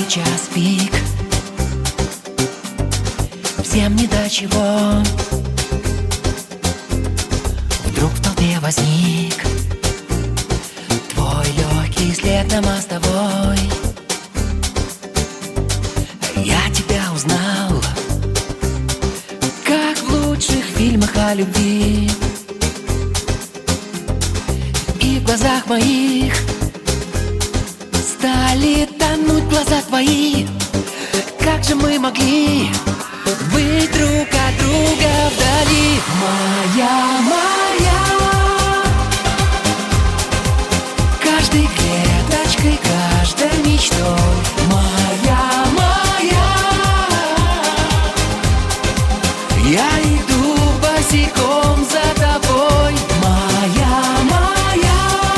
час пик, всем не до чего. Вдруг в толпе возник твой легкий след на мостовой. Я тебя узнал, как в лучших фильмах о любви. И в глазах моих стали тонуть глаза твои. Как же мы могли быть друг от друга вдали? Моя, каждой клеточкой, каждой мечтой. Моя, я иду босиком за тобой. Моя,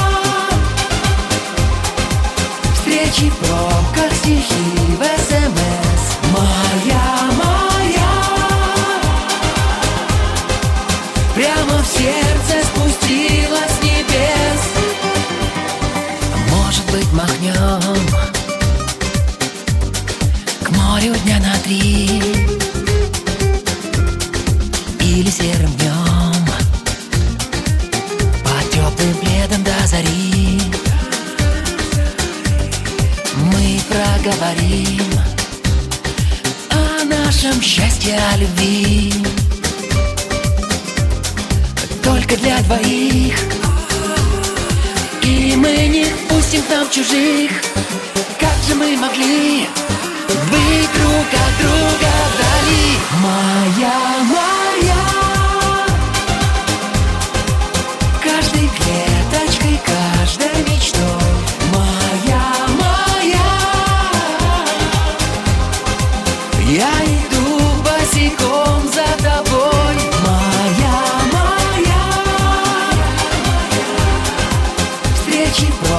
встречи в пробках, стихи в СМС. Моя, прямо в сердце спустилась с небес. Может быть, махнем к морю дня на 3, или серым днем под теплым пледом до зари мы проговорим о нашем счастье, о любви. Только для двоих, и мы не впустим к нам чужих. Как же мы могли быть друг от друга вдали? Моя, каждой клеточкой, каждой мечтой. Моя, я иду босиком за тобой. Моя, встречи